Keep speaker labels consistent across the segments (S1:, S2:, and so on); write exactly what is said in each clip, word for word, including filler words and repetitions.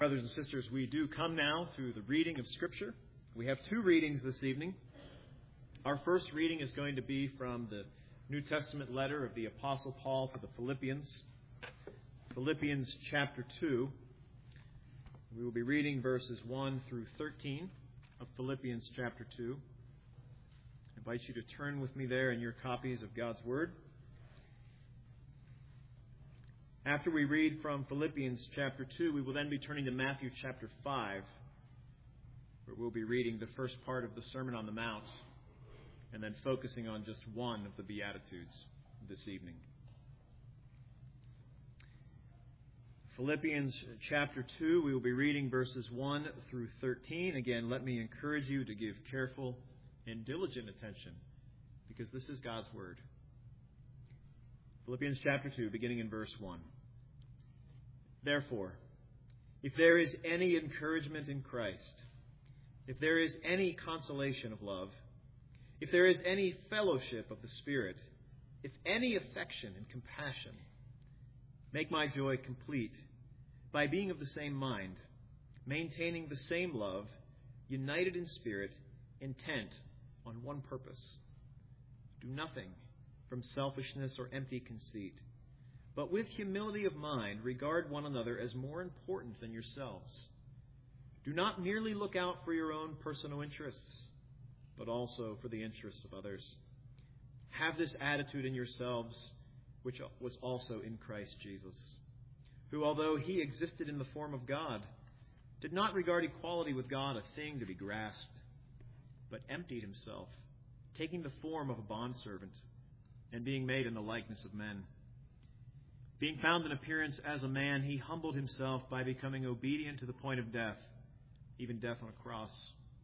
S1: Brothers and sisters, we do come now to the reading of Scripture. We have two readings this evening. Our first reading is going to be from the New Testament letter of the Apostle Paul to the Philippians, Philippians chapter two. We will be reading verses one through thirteen of Philippians chapter two. I invite you to turn with me there in your copies of God's Word. After we read from Philippians chapter two, we will then be turning to Matthew chapter five, where we'll be reading the first part of the Sermon on the Mount and then focusing on just one of the Beatitudes this evening. Philippians chapter two, we will be reading verses one through thirteen. Again, let me encourage you to give careful and diligent attention, because this is God's Word. Philippians chapter two, beginning in verse one. Therefore, if there is any encouragement in Christ, if there is any consolation of love, if there is any fellowship of the Spirit, if any affection and compassion, make my joy complete by being of the same mind, maintaining the same love, united in spirit, intent on one purpose. Do nothing from selfishness or empty conceit, but with humility of mind regard one another as more important than yourselves. Do not merely look out for your own personal interests, but also for the interests of others. Have this attitude in yourselves, which was also in Christ Jesus, who, although he existed in the form of God, did not regard equality with God a thing to be grasped, but emptied himself, taking the form of a bondservant, and being made in the likeness of men. Being found in appearance as a man, he humbled himself by becoming obedient to the point of death, even death on a cross.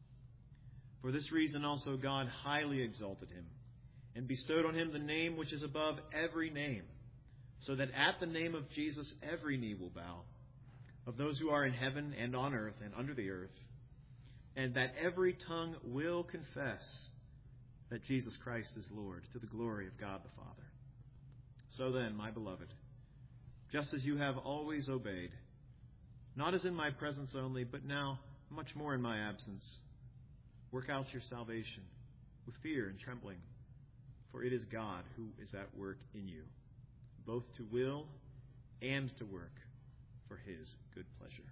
S1: For this reason also God highly exalted him, and bestowed on him the name which is above every name, so that at the name of Jesus every knee will bow, of those who are in heaven and on earth and under the earth, and that every tongue will confess that Jesus Christ is Lord, to the glory of God the Father. So then, my beloved, just as you have always obeyed, not as in my presence only, but now much more in my absence, work out your salvation with fear and trembling, for it is God who is at work in you, both to will and to work for his good pleasure.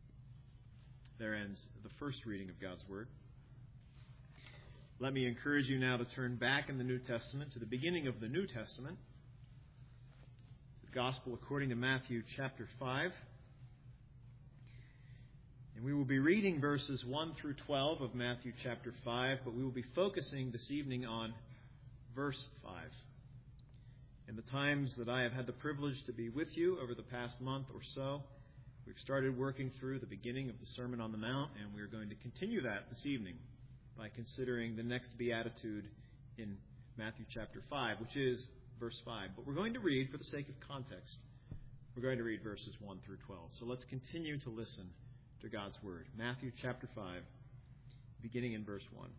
S1: There ends the first reading of God's Word. Let me encourage you now to turn back in the New Testament to the beginning of the New Testament, the Gospel according to Matthew chapter five. And we will be reading verses one through twelve of Matthew chapter five, but we will be focusing this evening on verse five. In the times that I have had the privilege to be with you over the past month or so, we've started working through the beginning of the Sermon on the Mount, and we are going to continue that this evening by considering the next beatitude in Matthew chapter five, which is verse five. But we're going to read, for the sake of context, we're going to read verses one through twelve. So let's continue to listen to God's Word. Matthew chapter five, beginning in verse one.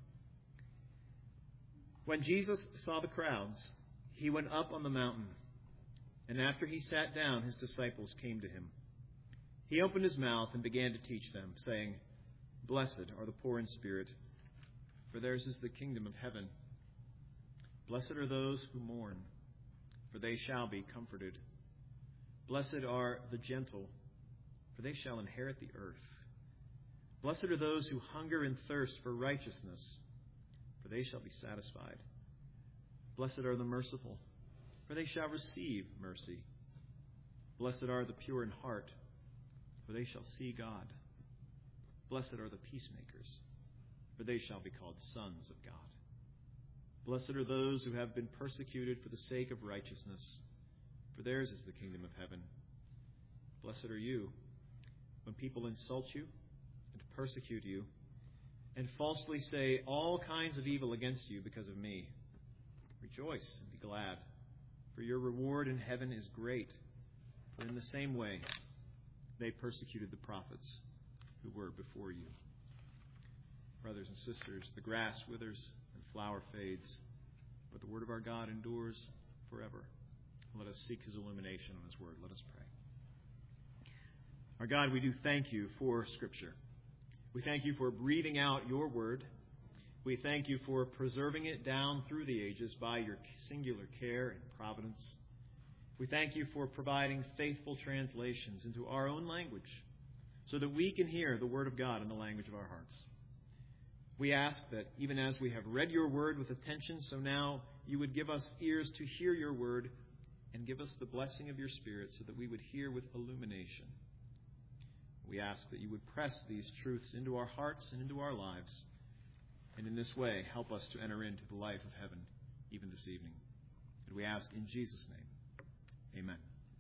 S1: When Jesus saw the crowds, he went up on the mountain, and after he sat down, his disciples came to him. He opened his mouth and began to teach them, saying, Blessed are the poor in spirit, for theirs is the kingdom of heaven. Blessed are those who mourn, for they shall be comforted. Blessed are the gentle, for they shall inherit the earth. Blessed are those who hunger and thirst for righteousness, for they shall be satisfied. Blessed are the merciful, for they shall receive mercy. Blessed are the pure in heart, for they shall see God. Blessed are the peacemakers, for they shall be called sons of God. Blessed are those who have been persecuted for the sake of righteousness, for theirs is the kingdom of heaven. Blessed are you when people insult you and persecute you, and falsely say all kinds of evil against you because of me. Rejoice and be glad, for your reward in heaven is great. For in the same way they persecuted the prophets who were before you. Brothers and sisters, the grass withers and flower fades, but the word of our God endures forever. Let us seek his illumination on his word. Let us pray. Our God, we do thank you for Scripture. We thank you for breathing out your word. We thank you for preserving it down through the ages by your singular care and providence. We thank you for providing faithful translations into our own language so that we can hear the word of God in the language of our hearts. We ask that even as we have read your word with attention, so now you would give us ears to hear your word and give us the blessing of your Spirit so that we would hear with illumination. We ask that you would press these truths into our hearts and into our lives, and in this way help us to enter into the life of heaven even this evening. And we ask in Jesus' name, amen.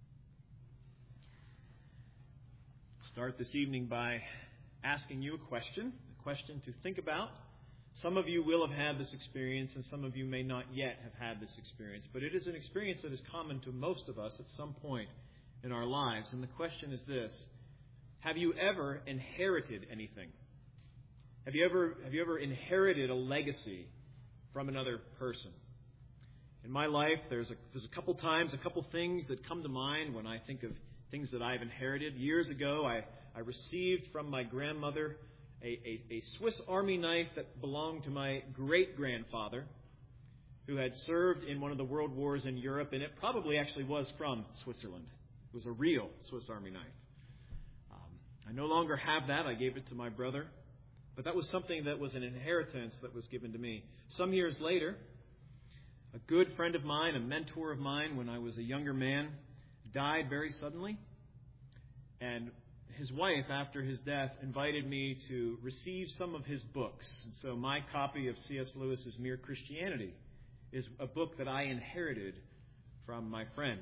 S1: Start this evening by asking you a question, a question to think about. Some of you will have had this experience, and some of you may not yet have had this experience, but it is an experience that is common to most of us at some point in our lives. And the question is this: have you ever inherited anything? Have you ever have you ever inherited a legacy from another person? In my life, there's a there's a couple times, a couple things that come to mind when I think of things that I've inherited. Years ago, I, I received from my grandmother a, a, a Swiss Army knife that belonged to my great-grandfather, who had served in one of the world wars in Europe, and it probably actually was from Switzerland. It was a real Swiss Army knife. Um, I no longer have that. I gave it to my brother. But that was something that was an inheritance that was given to me. Some years later, a good friend of mine, a mentor of mine when I was a younger man, died very suddenly. And his wife, after his death, invited me to receive some of his books. And so my copy of C S Lewis's Mere Christianity is a book that I inherited from my friend.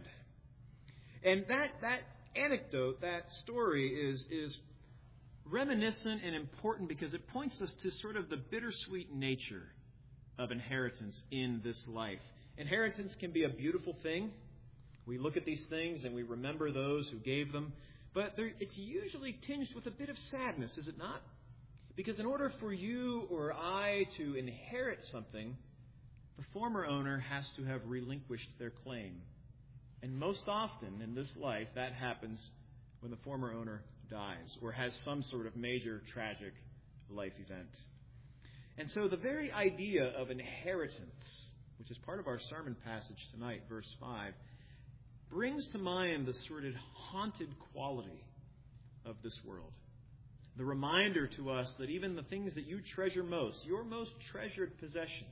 S1: And that that anecdote, that story is is reminiscent and important because it points us to sort of the bittersweet nature of inheritance in this life. Inheritance can be a beautiful thing. We look at these things and we remember those who gave them. But there, it's usually tinged with a bit of sadness, is it not? Because in order for you or I to inherit something, the former owner has to have relinquished their claim. And most often in this life, that happens when the former owner dies or has some sort of major tragic life event. And so the very idea of inheritance, which is part of our sermon passage tonight, verse five, brings to mind the sort of haunted quality of this world. The reminder to us that even the things that you treasure most, your most treasured possession,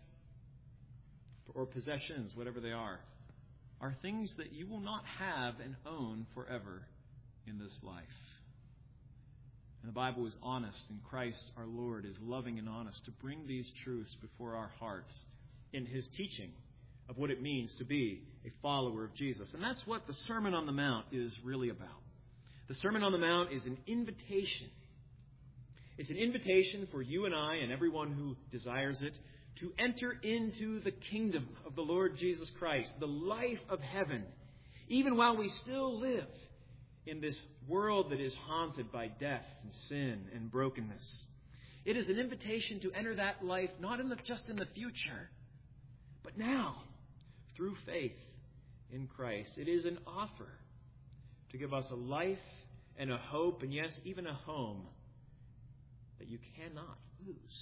S1: or possessions, whatever they are, are things that you will not have and own forever in this life. And the Bible is honest, and Christ, our Lord, is loving and honest to bring these truths before our hearts in His teaching of what it means to be a follower of Jesus. And that's what the Sermon on the Mount is really about. The Sermon on the Mount is an invitation. It's an invitation for you and I and everyone who desires it to enter into the kingdom of the Lord Jesus Christ, the life of heaven, even while we still live in this world that is haunted by death and sin and brokenness. It is an invitation to enter that life not in the, just in the future, but now, through faith in Christ. It is an offer to give us a life and a hope, and yes, even a home that you cannot lose.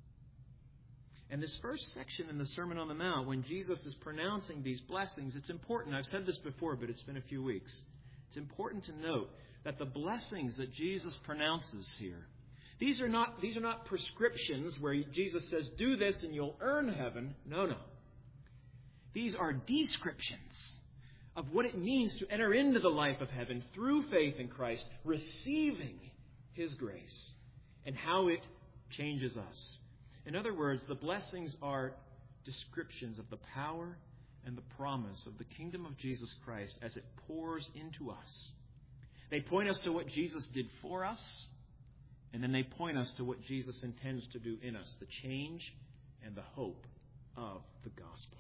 S1: And this first section in the Sermon on the Mount, when Jesus is pronouncing these blessings, it's important. I've said this before, but it's been a few weeks. It's important to note that the blessings that Jesus pronounces here, these are not, these are not prescriptions where Jesus says, do this and you'll earn heaven. No, no. These are descriptions of what it means to enter into the life of heaven through faith in Christ, receiving His grace, and how it changes us. In other words, the blessings are descriptions of the power and the promise of the kingdom of Jesus Christ as it pours into us. They point us to what Jesus did for us, and then they point us to what Jesus intends to do in us, the change and the hope of the gospel.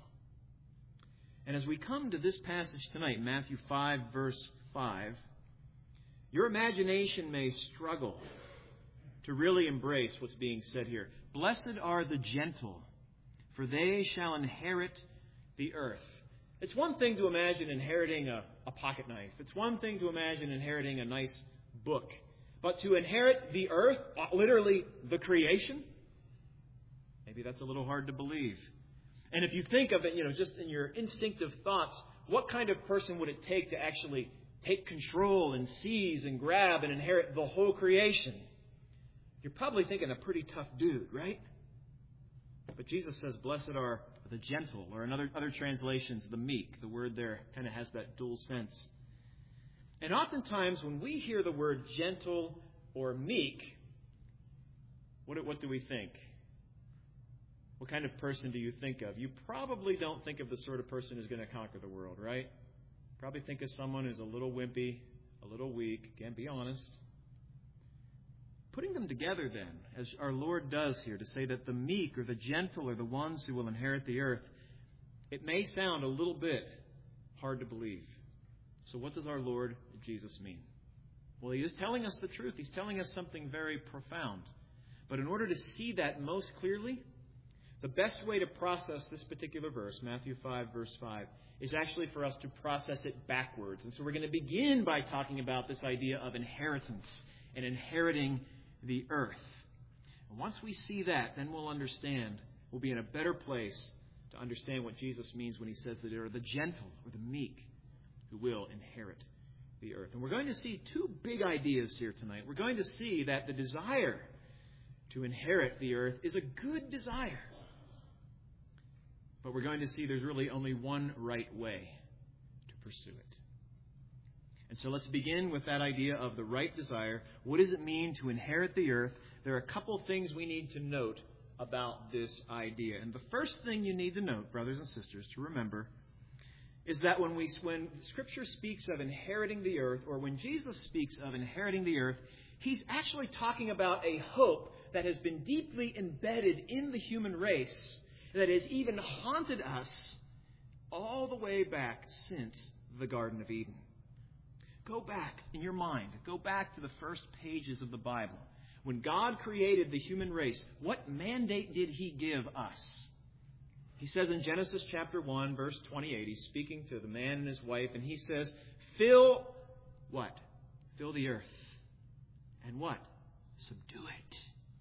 S1: And as we come to this passage tonight, Matthew five, verse five, your imagination may struggle to really embrace what's being said here. Blessed are the gentle, for they shall inherit the earth. It's one thing to imagine inheriting a, a pocket knife. It's one thing to imagine inheriting a nice book. But to inherit the earth, literally the creation, maybe that's a little hard to believe. And if you think of it, you know, just in your instinctive thoughts, what kind of person would it take to actually take control and seize and grab and inherit the whole creation? You're probably thinking a pretty tough dude, right? But Jesus says, blessed are the gentle, or in other, other translations, the meek. The word there kind of has that dual sense. And oftentimes when we hear the word gentle or meek, what, what do we think? What kind of person do you think of? You probably don't think of the sort of person who's going to conquer the world, right? Probably think of someone who's a little wimpy, a little weak, can't be honest. Putting them together then, as our Lord does here, to say that the meek or the gentle are the ones who will inherit the earth, it may sound a little bit hard to believe. So what does our Lord Jesus mean? Well, He is telling us the truth. He's telling us something very profound. But in order to see that most clearly, the best way to process this particular verse, Matthew five, verse five, is actually for us to process it backwards. And so we're going to begin by talking about this idea of inheritance and inheriting the earth. And once we see that, then we'll understand, we'll be in a better place to understand what Jesus means when He says that there are the gentle or the meek who will inherit the earth. And we're going to see two big ideas here tonight. We're going to see that the desire to inherit the earth is a good desire. But we're going to see there's really only one right way to pursue it. And so let's begin with that idea of the right desire. What does it mean to inherit the earth? There are a couple things we need to note about this idea. And the first thing you need to note, brothers and sisters, to remember, is that when we when Scripture speaks of inheriting the earth, or when Jesus speaks of inheriting the earth, He's actually talking about a hope that has been deeply embedded in the human race, that has even haunted us all the way back since the Garden of Eden. Go back in your mind. Go back to the first pages of the Bible. When God created the human race, what mandate did He give us? He says in Genesis chapter one, verse twenty-eight, He's speaking to the man and his wife, and He says, fill what? Fill the earth. And what? Subdue it.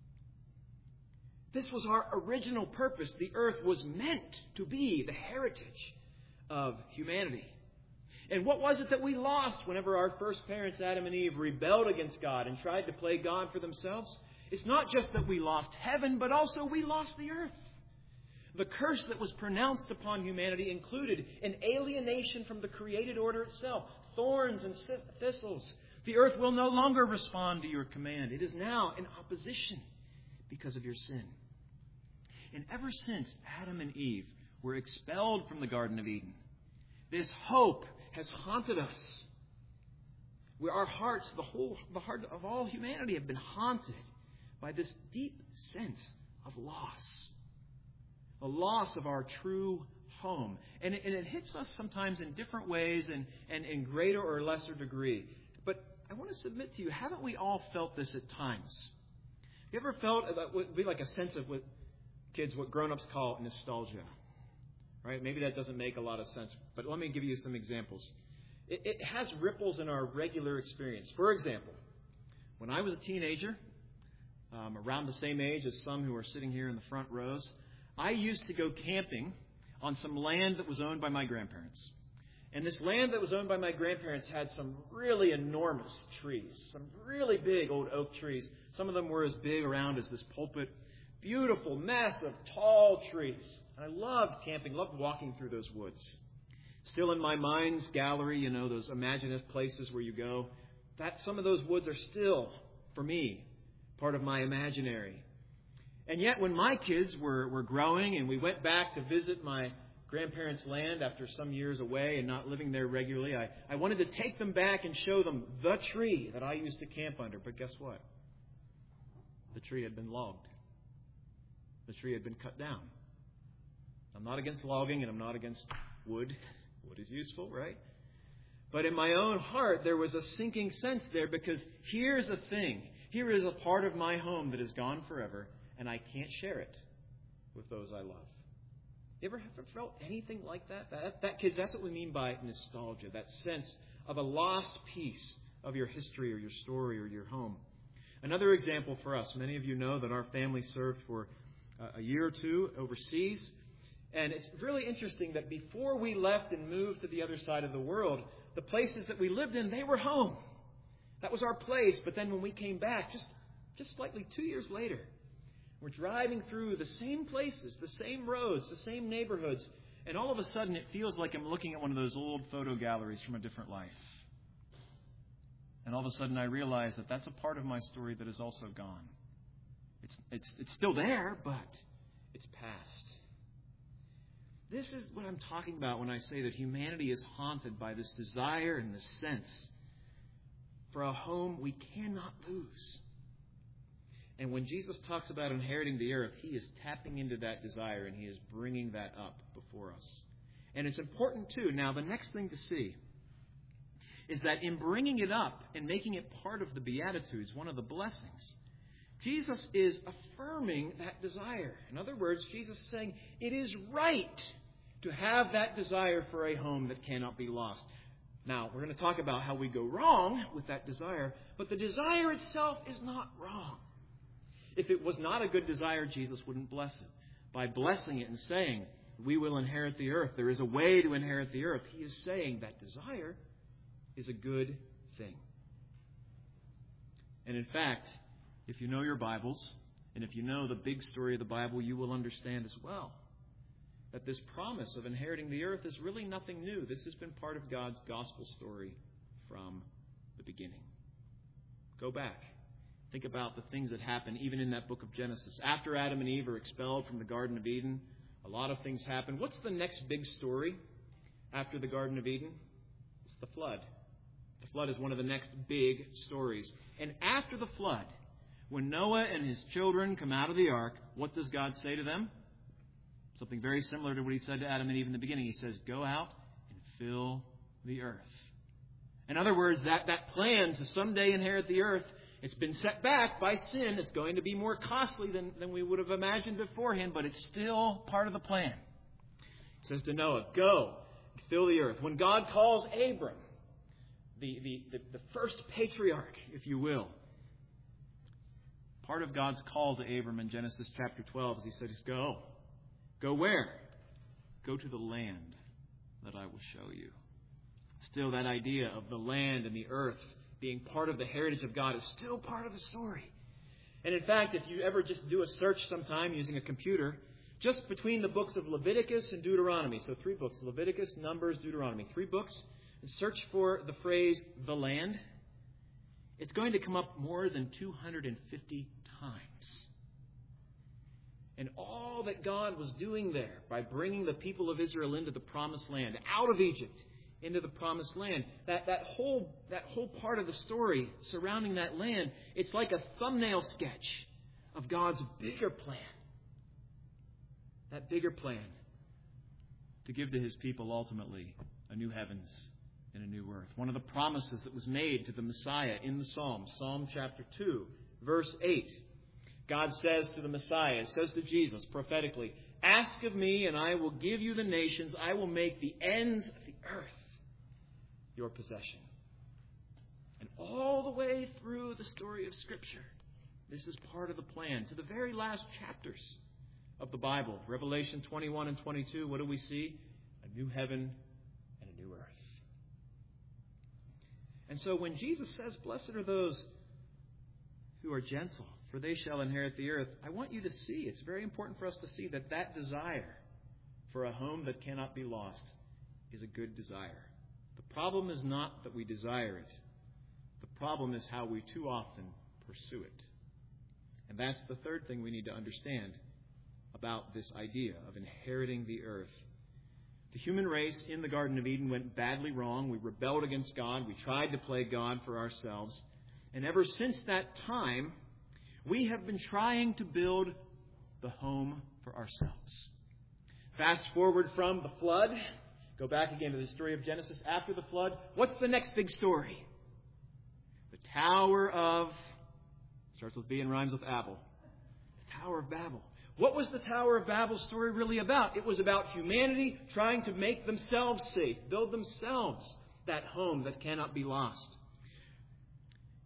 S1: This was our original purpose. The earth was meant to be the heritage of humanity. And what was it that we lost whenever our first parents, Adam and Eve, rebelled against God and tried to play God for themselves? It's not just that we lost heaven, but also we lost the earth. The curse that was pronounced upon humanity included an alienation from the created order itself, thorns and thistles. The earth will no longer respond to your command. It is now in opposition because of your sin. And ever since Adam and Eve were expelled from the Garden of Eden, this hope has haunted us. Where our hearts, the whole, the heart of all humanity, have been haunted by this deep sense of loss. A loss of our true home. And it, and it hits us sometimes in different ways and, and in greater or lesser degree. But I want to submit to you, haven't we all felt this at times? Have you ever felt that would be like a sense of what kids, what grown-ups call nostalgia? Right? Maybe that doesn't make a lot of sense, but let me give you some examples. It, it has ripples in our regular experience. For example, when I was a teenager, um, around the same age as some who are sitting here in the front rows, I used to go camping on some land that was owned by my grandparents. And this land that was owned by my grandparents had some really enormous trees, some really big old oak trees. Some of them were as big around as this pulpit. Beautiful, massive, tall trees. And I loved camping, loved walking through those woods. Still in my mind's gallery, you know, those imaginative places where you go, that some of those woods are still, for me, part of my imaginary. And yet when my kids were, were growing and we went back to visit my grandparents' land after some years away and not living there regularly, I, I wanted to take them back and show them the tree that I used to camp under. But guess what? The tree had been logged. The tree had been cut down. I'm not against logging and I'm not against wood. Wood is useful, right? But in my own heart, there was a sinking sense there because here's a thing. Here is a part of my home that is gone forever and I can't share it with those I love. You ever ever felt anything like that? That, that? Kids, that's what we mean by nostalgia, that sense of a lost piece of your history or your story or your home. Another example for us, many of you know that our family served for a year or two overseas. And it's really interesting that before we left and moved to the other side of the world, the places that we lived in, they were home. That was our place. But then when we came back, just, just slightly two years later, we're driving through the same places, the same roads, the same neighborhoods. And all of a sudden, it feels like I'm looking at one of those old photo galleries from a different life. And all of a sudden, I realize that that's a part of my story that is also gone. It's, it's, it's still there, but it's past. This is what I'm talking about when I say that humanity is haunted by this desire and this sense for a home we cannot lose. And when Jesus talks about inheriting the earth, He is tapping into that desire and He is bringing that up before us. And it's important, too. Now, the next thing to see is that in bringing it up and making it part of the Beatitudes, one of the blessings, Jesus is affirming that desire. In other words, Jesus is saying it is right to have that desire for a home that cannot be lost. Now, we're going to talk about how we go wrong with that desire, but the desire itself is not wrong. If it was not a good desire, Jesus wouldn't bless it. By blessing it and saying, we will inherit the earth, there is a way to inherit the earth, He is saying that desire is a good thing. And in fact, if you know your Bibles, and if you know the big story of the Bible, you will understand as well that this promise of inheriting the earth is really nothing new. This has been part of God's gospel story from the beginning. Go back. Think about the things that happen even in that book of Genesis. After Adam and Eve are expelled from the Garden of Eden, a lot of things happen. What's the next big story after the Garden of Eden? It's the flood. The flood is one of the next big stories. And after the flood, when Noah and his children come out of the ark, what does God say to them? Something very similar to what He said to Adam and Eve in the beginning. He says, go out and fill the earth. In other words, that, that plan to someday inherit the earth, it's been set back by sin. It's going to be more costly than, than we would have imagined beforehand, but it's still part of the plan. It says to Noah, go and fill the earth. When God calls Abram, the, the, the, the first patriarch, if you will, part of God's call to Abram in Genesis chapter twelve is He says, go. Go where? Go to the land that I will show you. Still, that idea of the land and the earth being part of the heritage of God is still part of the story. And in fact, if you ever just do a search sometime using a computer, just between the books of Leviticus and Deuteronomy, so three books, Leviticus, Numbers, Deuteronomy, three books, and search for the phrase, the land, it's going to come up more than two hundred fifty times. And all that God was doing there by bringing the people of Israel into the promised land, out of Egypt, into the promised land, that, that, whole, that whole part of the story surrounding that land, it's like a thumbnail sketch of God's bigger plan. That bigger plan to give to His people ultimately a new heavens and a new earth. One of the promises that was made to the Messiah in the Psalm, Psalm chapter two, verse eight. God says to the Messiah, says to Jesus prophetically, ask of me and I will give you the nations. I will make the ends of the earth your possession. And all the way through the story of Scripture, this is part of the plan. To the very last chapters of the Bible, Revelation twenty-one and twenty-two, what do we see? A new heaven and a new earth. And so when Jesus says, blessed are those who are gentle, for they shall inherit the earth, I want you to see, it's very important for us to see that that desire for a home that cannot be lost is a good desire. The problem is not that we desire it. The problem is how we too often pursue it. And that's the third thing we need to understand about this idea of inheriting the earth. The human race in the Garden of Eden went badly wrong. We rebelled against God. We tried to play God for ourselves. And ever since that time, we have been trying to build the home for ourselves. Fast forward from the flood. Go back again to the story of Genesis after the flood. What's the next big story? The Tower of... Starts with B and rhymes with Abel. The Tower of Babel. What was the Tower of Babel story really about? It was about humanity trying to make themselves safe, build themselves that home that cannot be lost.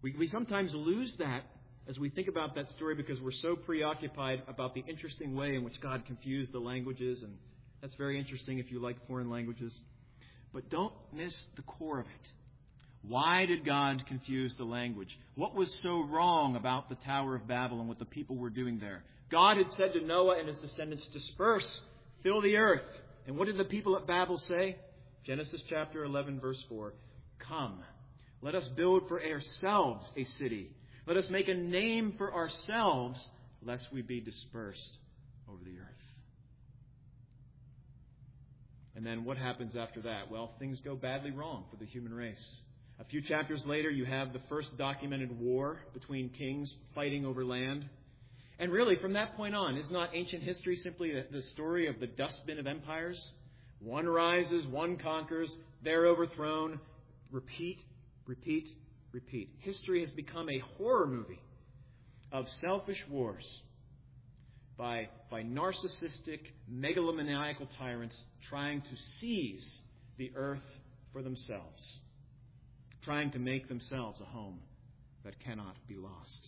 S1: We, we sometimes lose that as we think about that story because we're so preoccupied about the interesting way in which God confused the languages, and that's very interesting if you like foreign languages. But don't miss the core of it. Why did God confuse the language? What was so wrong about the Tower of Babel and what the people were doing there? God had said to Noah and his descendants, disperse, fill the earth. And what did the people at Babel say? Genesis chapter eleven, verse four. Come, let us build for ourselves a city. Let us make a name for ourselves, lest we be dispersed over the earth. And then what happens after that? Well, things go badly wrong for the human race. A few chapters later, you have the first documented war between kings fighting over land. And really, from that point on, is not ancient history simply the story of the dustbin of empires? One rises, one conquers, they're overthrown. Repeat, repeat, repeat. History has become a horror movie of selfish wars by, by narcissistic, megalomaniacal tyrants trying to seize the earth for themselves, trying to make themselves a home that cannot be lost.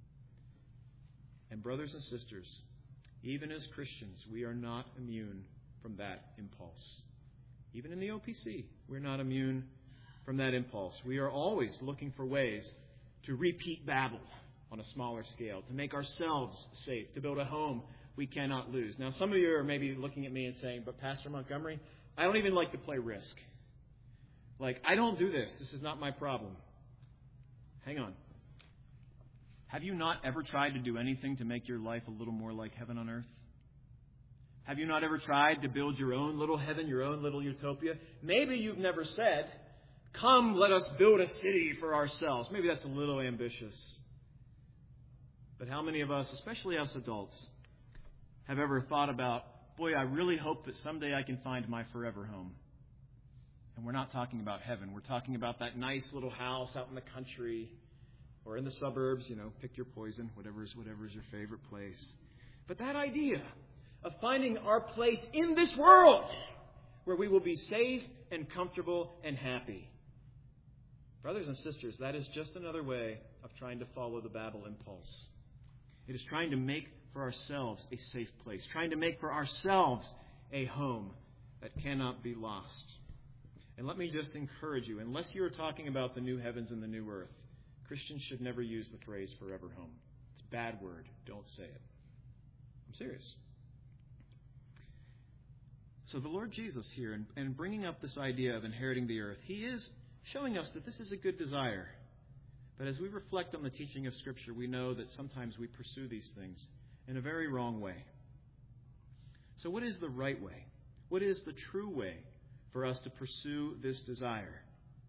S1: And brothers and sisters, even as Christians, we are not immune from that impulse. Even in the O P C, we're not immune from that impulse. We are always looking for ways to repeat Babel on a smaller scale, to make ourselves safe, to build a home we cannot lose. Now, some of you are maybe looking at me and saying, but Pastor Montgomery, I don't even like to play Risk. Like, I don't do this. This is not my problem. Hang on. Have you not ever tried to do anything to make your life a little more like heaven on earth? Have you not ever tried to build your own little heaven, your own little utopia? Maybe you've never said, come, let us build a city for ourselves. Maybe that's a little ambitious. But how many of us, especially us adults, have ever thought about, boy, I really hope that someday I can find my forever home? And we're not talking about heaven. We're talking about that nice little house out in the country or in the suburbs. You know, pick your poison, whatever's, whatever's your favorite place. But that idea of finding our place in this world where we will be safe and comfortable and happy. Brothers and sisters, that is just another way of trying to follow the Babel impulse. It is trying to make for ourselves a safe place, trying to make for ourselves a home that cannot be lost. And let me just encourage you, unless you are talking about the new heavens and the new earth, Christians should never use the phrase forever home. It's a bad word. Don't say it. I'm serious. So the Lord Jesus here, in, in bringing up this idea of inheriting the earth, he is showing us that this is a good desire. But as we reflect on the teaching of Scripture, we know that sometimes we pursue these things in a very wrong way. So what is the right way? What is the true way for us to pursue this desire?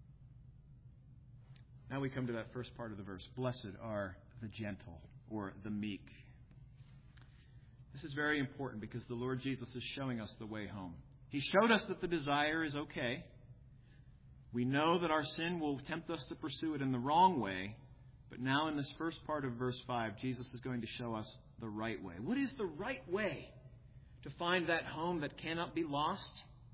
S1: Now we come to that first part of the verse. Blessed are the gentle, or the meek. This is very important because the Lord Jesus is showing us the way home. He showed us that the desire is okay. We know that our sin will tempt us to pursue it in the wrong way. But now in this first part of verse five, Jesus is going to show us the right way. What is the right way to find that home that cannot be lost?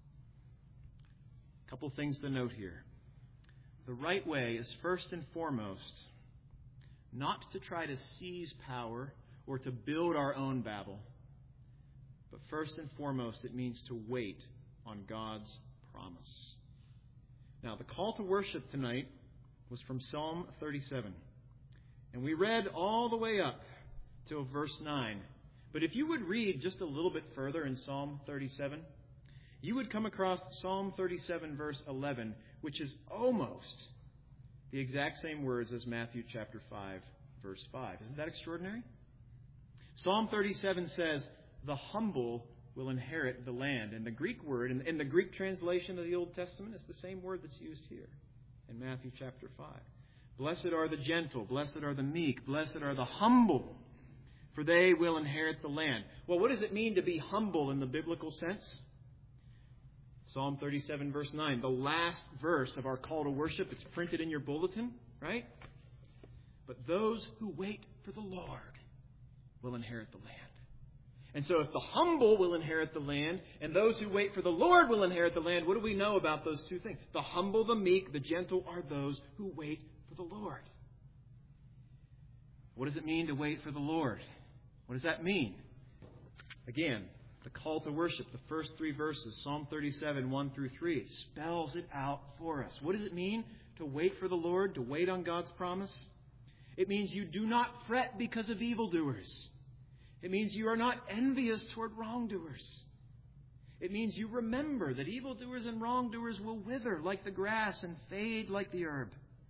S1: A couple things to note here. The right way is first and foremost not to try to seize power or to build our own Babel. But first and foremost, it means to wait on God's promise. Now, the call to worship tonight was from Psalm thirty-seven. And we read all the way up till verse nine. But if you would read just a little bit further in Psalm thirty-seven, you would come across Psalm thirty-seven, verse eleven, which is almost the exact same words as Matthew chapter five, verse five. Isn't that extraordinary? Psalm thirty-seven says, the humble will inherit the land. And the Greek word, in, in the Greek translation of the Old Testament, is the same word that's used here in Matthew chapter five. Blessed are the gentle, blessed are the meek, blessed are the humble, for they will inherit the land. Well, what does it mean to be humble in the biblical sense? Psalm thirty-seven, verse nine, the last verse of our call to worship. It's printed in your bulletin, right? But those who wait for the Lord will inherit the land. And so if the humble will inherit the land and those who wait for the Lord will inherit the land, what do we know about those two things? The humble, the meek, the gentle are those who wait for the Lord. What does it mean to wait for the Lord? What does that mean? Again, the call to worship, the first three verses, Psalm thirty-seven, one through three, it spells it out for us. What does it mean to wait for the Lord, to wait on God's promise? It means you do not fret because of evildoers. It means you are not envious toward wrongdoers. It means you remember that evildoers and wrongdoers will wither like the grass and fade like the herb.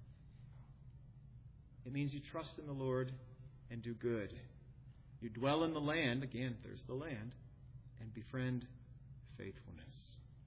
S1: It means you trust in the Lord and do good. You dwell in the land, again, there's the land, and befriend faithfulness.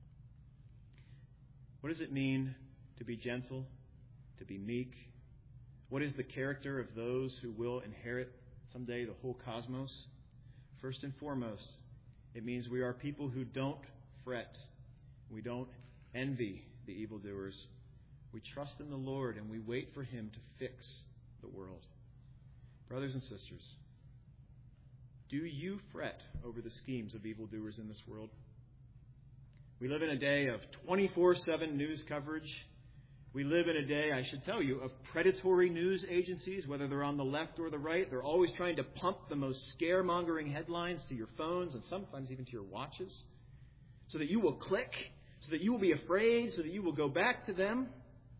S1: What does it mean to be gentle, to be meek? What is the character of those who will inherit someday the whole cosmos? First and foremost, it means we are people who don't fret. We don't envy the evildoers. We trust in the Lord and we wait for Him to fix the world. Brothers and sisters, do you fret over the schemes of evildoers in this world? We live in a day of twenty-four seven news coverage. We live in a day, I should tell you, of predatory news agencies, whether they're on the left or the right. They're always trying to pump the most scaremongering headlines to your phones and sometimes even to your watches so that you will click, so that you will be afraid, so that you will go back to them.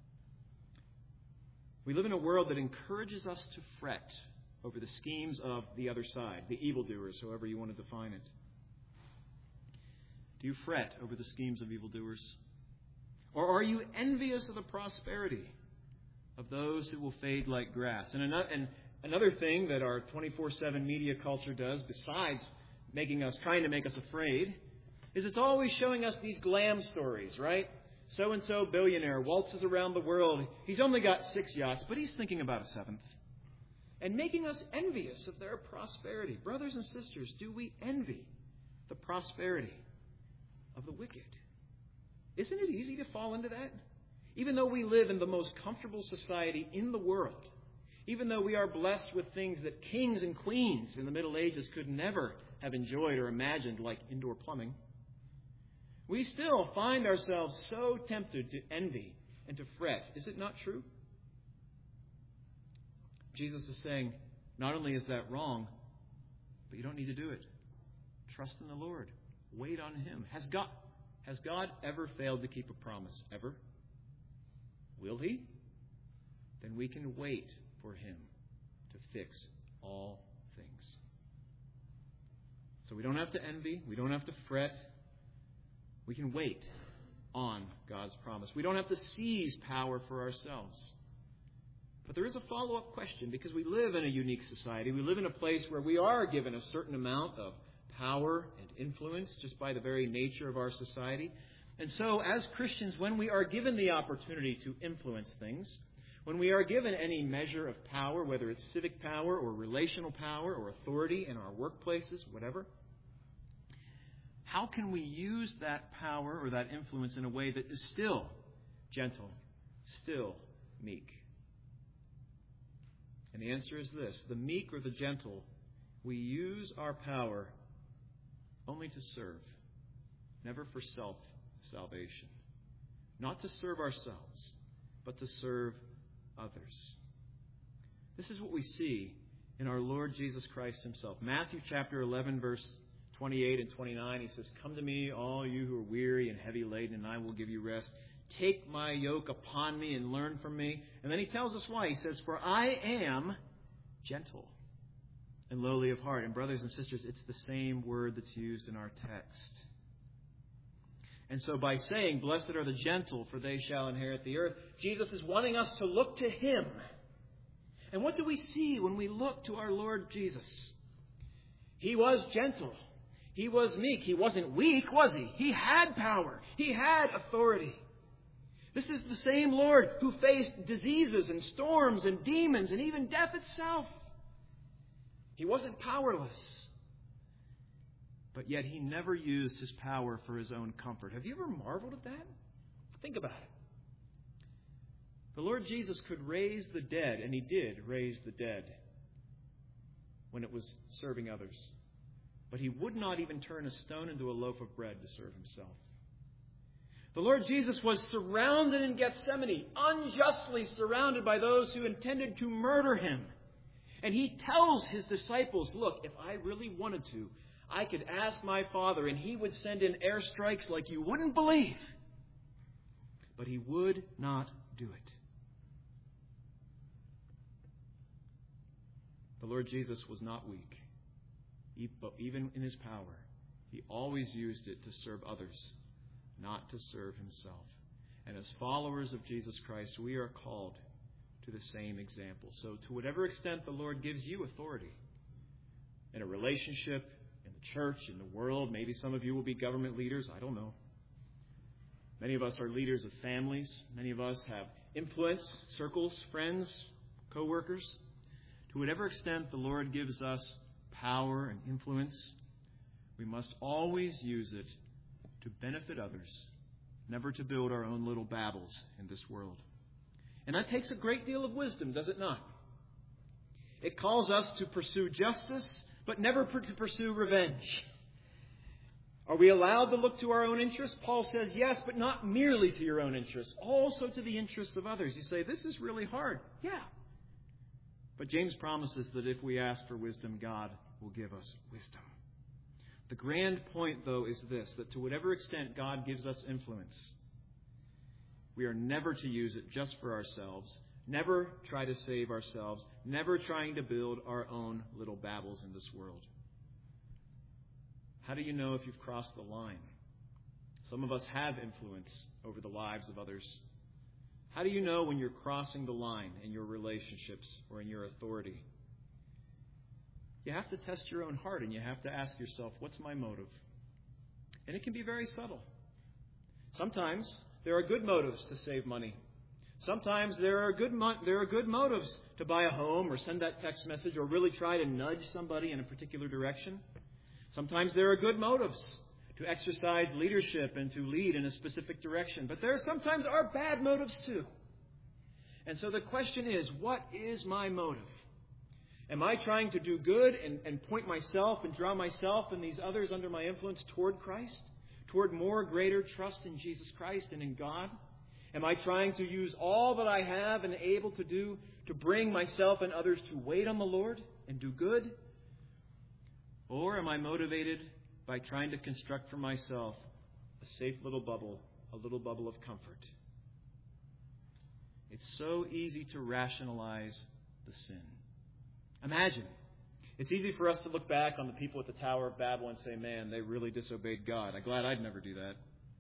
S1: We live in a world that encourages us to fret over the schemes of the other side, the evildoers, however you want to define it. Do you fret over the schemes of evildoers? Or are you envious of the prosperity of those who will fade like grass? And another thing that our twenty-four seven media culture does, besides making us, trying to make us afraid, is it's always showing us these glam stories, right? So-and-so billionaire waltzes around the world. He's only got six yachts, but he's thinking about a seventh. And making us envious of their prosperity. Brothers and sisters, do we envy the prosperity of the wicked? Isn't it easy to fall into that? Even though we live in the most comfortable society in the world, even though we are blessed with things that kings and queens in the Middle Ages could never have enjoyed or imagined, like indoor plumbing, we still find ourselves so tempted to envy and to fret. Is it not true? Jesus is saying, not only is that wrong, but you don't need to do it. Trust in the Lord. Wait on Him. Has God... Has God ever failed to keep a promise? Ever? Will He? Then we can wait for Him to fix all things. So we don't have to envy. We don't have to fret. We can wait on God's promise. We don't have to seize power for ourselves. But there is a follow-up question, because we live in a unique society. We live in a place where we are given a certain amount of power and influence just by the very nature of our society. And so as Christians, when we are given the opportunity to influence things, when we are given any measure of power, whether it's civic power or relational power or authority in our workplaces, whatever, how can we use that power or that influence in a way that is still gentle, still meek? And the answer is this: the meek or the gentle, we use our power only to serve, never for self-salvation. Not to serve ourselves, but to serve others. This is what we see in our Lord Jesus Christ Himself. Matthew chapter eleven, verse twenty-eight and twenty-nine, He says, "Come to me, all you who are weary and heavy laden, and I will give you rest. Take my yoke upon me and learn from me." And then He tells us why. He says, "For I am gentle and lowly of heart." And brothers and sisters, it's the same word that's used in our text. And so by saying, "Blessed are the gentle, for they shall inherit the earth," Jesus is wanting us to look to Him. And what do we see when we look to our Lord Jesus? He was gentle. He was meek. He wasn't weak, was He? He had power. He had authority. This is the same Lord who faced diseases and storms and demons and even death itself. He wasn't powerless. But yet He never used His power for His own comfort. Have you ever marveled at that? Think about it. The Lord Jesus could raise the dead, and He did raise the dead when it was serving others. But He would not even turn a stone into a loaf of bread to serve Himself. The Lord Jesus was surrounded in Gethsemane, unjustly surrounded by those who intended to murder Him. And he tells his disciples, look, if I really wanted to, I could ask my Father and he would send in airstrikes like you wouldn't believe. But he would not do it. The Lord Jesus was not weak. Even in his power, he always used it to serve others, not to serve himself. And as followers of Jesus Christ, we are called to the same example. So to whatever extent the Lord gives you authority in a relationship, in the church, in the world, maybe some of you will be government leaders, I don't know. Many of us are leaders of families. Many of us have influence, circles, friends, co-workers. To whatever extent the Lord gives us power and influence, we must always use it to benefit others, never to build our own little Babels in this world. And that takes a great deal of wisdom, does it not? It calls us to pursue justice, but never to pursue revenge. Are we allowed to look to our own interests? Paul says yes, but not merely to your own interests, also to the interests of others. You say, this is really hard. Yeah. But James promises that if we ask for wisdom, God will give us wisdom. The grand point, though, is this, that to whatever extent God gives us influence, we are never to use it just for ourselves, never try to save ourselves, never trying to build our own little Babels in this world. How do you know if you've crossed the line? Some of us have influence over the lives of others. How do you know when you're crossing the line in your relationships or in your authority? You have to test your own heart and you have to ask yourself, what's my motive? And it can be very subtle. Sometimes there are good motives to save money. Sometimes there are good mo- there are good motives to buy a home or send that text message or really try to nudge somebody in a particular direction. Sometimes there are good motives to exercise leadership and to lead in a specific direction. But there sometimes are bad motives too. And so the question is, what is my motive? Am I trying to do good and, and point myself and draw myself and these others under my influence toward Christ? Toward more greater trust in Jesus Christ and in God? Am I trying to use all that I have and able to do to bring myself and others to wait on the Lord and do good? Or am I motivated by trying to construct for myself a safe little bubble, a little bubble of comfort? It's so easy to rationalize the sin. Imagine, it's easy for us to look back on the people at the Tower of Babel and say, man, they really disobeyed God. I'm glad I'd never do that.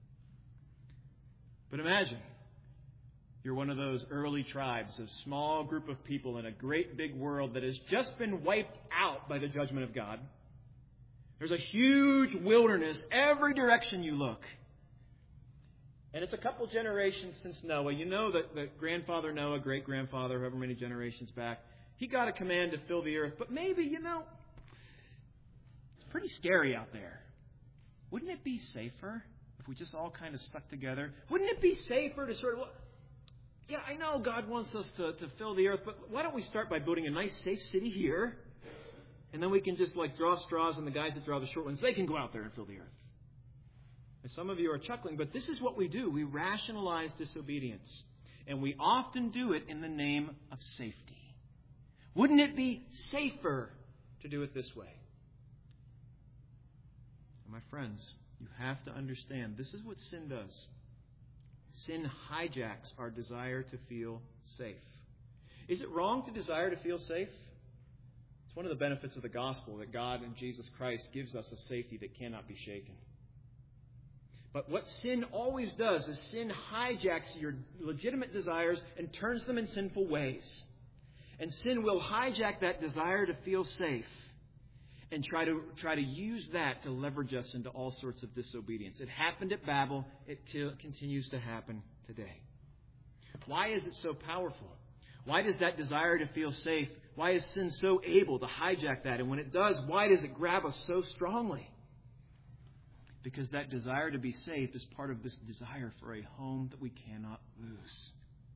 S1: But imagine, you're one of those early tribes, a small group of people in a great big world that has just been wiped out by the judgment of God. There's a huge wilderness every direction you look. And it's a couple generations since Noah. You know that, that grandfather Noah, great-grandfather, however many generations back, he got a command to fill the earth. But maybe, you know, it's pretty scary out there. Wouldn't it be safer if we just all kind of stuck together? Wouldn't it be safer to sort of, well, yeah, I know God wants us to, to fill the earth, but why don't we start by building a nice, safe city here? And then we can just like draw straws, and the guys that draw the short ones, they can go out there and fill the earth. And some of you are chuckling, but this is what we do. We rationalize disobedience. And we often do it in the name of safety. Wouldn't it be safer to do it this way? And my friends, you have to understand, this is what sin does. Sin hijacks our desire to feel safe. Is it wrong to desire to feel safe? It's one of the benefits of the gospel that God and Jesus Christ gives us a safety that cannot be shaken. But what sin always does is sin hijacks your legitimate desires and turns them in sinful ways. And sin will hijack that desire to feel safe and try to try to use that to leverage us into all sorts of disobedience. It happened at Babel. It t- continues to happen today. Why is it so powerful? Why does that desire to feel safe, why is sin so able to hijack that? And when it does, why does it grab us so strongly? Because that desire to be safe is part of this desire for a home that we cannot lose.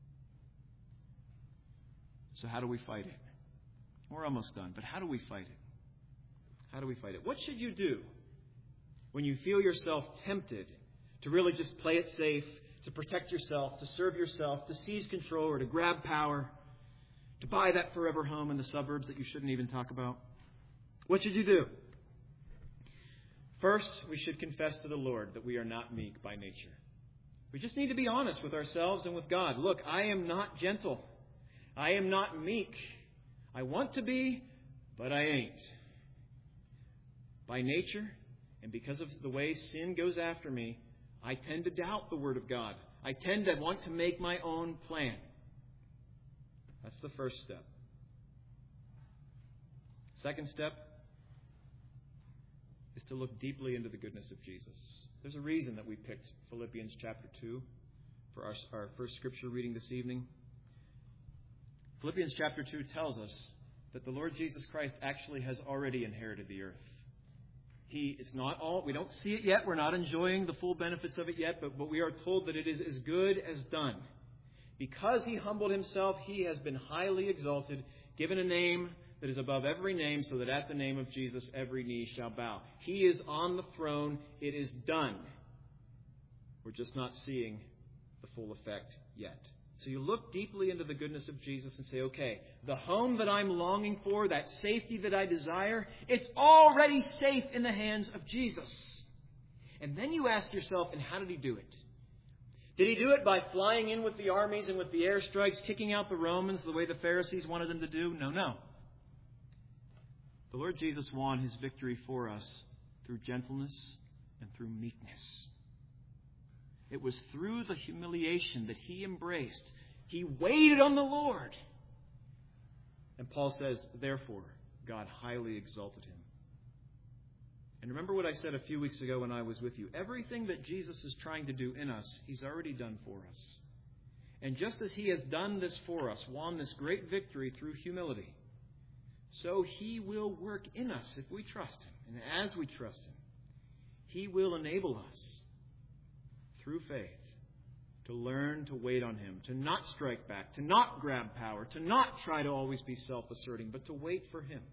S1: So how do we fight it? We're almost done, but how do we fight it? How do we fight it? What should you do when you feel yourself tempted to really just play it safe, to protect yourself, to serve yourself, to seize control, or to grab power, To buy that forever home in the suburbs that you shouldn't even talk about? What should you do? First, we should confess to the Lord that we are not meek by nature. We just need to be honest with ourselves and with God. Look, I am not gentle. I am not meek. I want to be, but I ain't. By nature, and because of the way sin goes after me, I tend to doubt the Word of God. I tend to want to make my own plan. That's the first step. Second step is to look deeply into the goodness of Jesus. There's a reason that we picked Philippians chapter two for our, our first scripture reading this evening. Philippians chapter two tells us that the Lord Jesus Christ actually has already inherited the earth. He is not all, we don't see it yet. We're not enjoying the full benefits of it yet, but, but we are told that it is as good as done. Because he humbled himself, he has been highly exalted, given a name that is above every name, so that at the name of Jesus every knee shall bow. He is on the throne. It is done. We're just not seeing the full effect yet. So you look deeply into the goodness of Jesus and say, okay, the home that I'm longing for, that safety that I desire, it's already safe in the hands of Jesus. And then you ask yourself, and how did he do it? Did he do it by flying in with the armies and with the airstrikes, kicking out the Romans the way the Pharisees wanted him to do? No, no. The Lord Jesus won his victory for us through gentleness and through meekness. It was through the humiliation that he embraced. He waited on the Lord. And Paul says, therefore, God highly exalted him. And remember what I said a few weeks ago when I was with you. Everything that Jesus is trying to do in us, he's already done for us. And just as he has done this for us, won this great victory through humility, so he will work in us if we trust him. And as we trust him, he will enable us through faith to learn to wait on him, to not strike back, to not grab power, to not try to always be self-asserting, but to wait for him.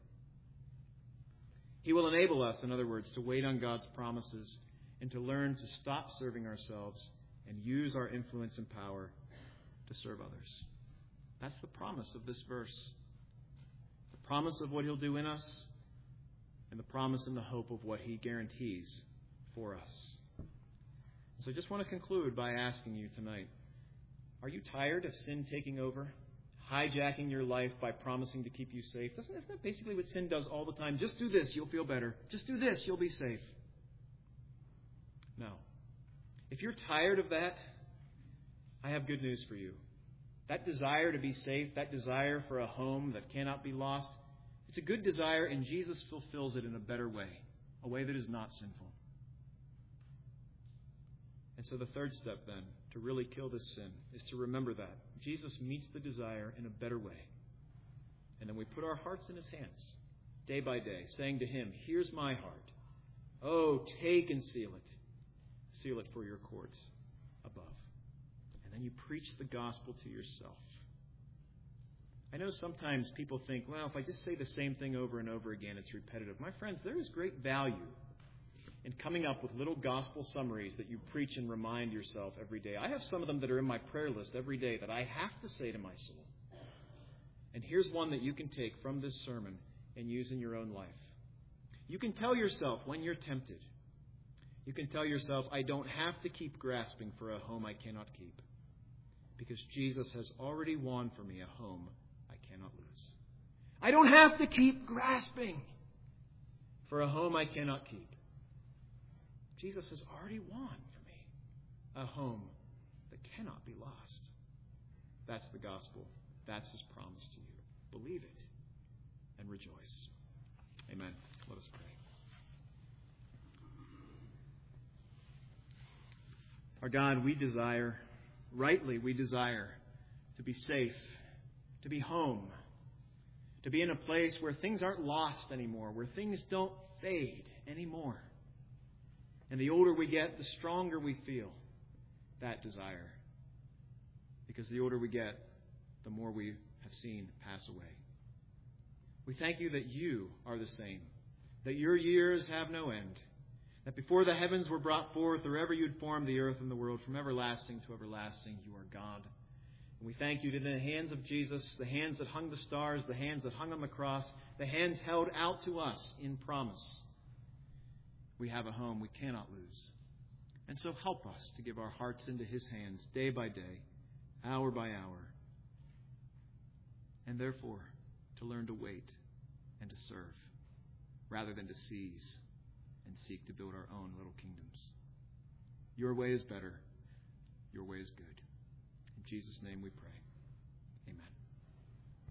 S1: He will enable us, in other words, to wait on God's promises and to learn to stop serving ourselves and use our influence and power to serve others. That's the promise of this verse. The promise of what he'll do in us and the promise and the hope of what he guarantees for us. So I just want to conclude by asking you tonight, are you tired of sin taking over, hijacking your life by promising to keep you safe? Doesn't isn't that basically what sin does all the time? Just do this, you'll feel better. Just do this, you'll be safe. No. If you're tired of that, I have good news for you. That desire to be safe, that desire for a home that cannot be lost, it's a good desire, and Jesus fulfills it in a better way, a way that is not sinful. And so the third step then, to really kill this sin, is to remember that. Jesus meets the desire in a better way. And then we put our hearts in his hands, day by day, saying to him, here's my heart. Oh, take and seal it. Seal it for your courts above. And then you preach the gospel to yourself. I know sometimes people think, well, if I just say the same thing over and over again, it's repetitive. My friends, there is great value in coming up with little gospel summaries that you preach and remind yourself every day. I have some of them that are in my prayer list every day that I have to say to my soul. And here's one that you can take from this sermon and use in your own life. You can tell yourself when you're tempted. You can tell yourself, I don't have to keep grasping for a home I cannot keep, because Jesus has already won for me a home I cannot lose. I don't have to keep grasping for a home I cannot keep. Jesus has already won for me a home that cannot be lost. That's the gospel. That's his promise to you. Believe it and rejoice. Amen. Let us pray. Our God, we desire, rightly we desire, to be safe, to be home, to be in a place where things aren't lost anymore, where things don't fade anymore. And the older we get, the stronger we feel that desire. Because the older we get, the more we have seen pass away. We thank you that you are the same, that your years have no end, that before the heavens were brought forth, or ever you'd formed the earth and the world, from everlasting to everlasting, you are God. And we thank you that in the hands of Jesus, the hands that hung the stars, the hands that hung on the cross, the hands held out to us in promise, we have a home we cannot lose. And so help us to give our hearts into his hands day by day, hour by hour, and therefore to learn to wait and to serve rather than to seize and seek to build our own little kingdoms. Your way is better. Your way is good. In Jesus' name we pray.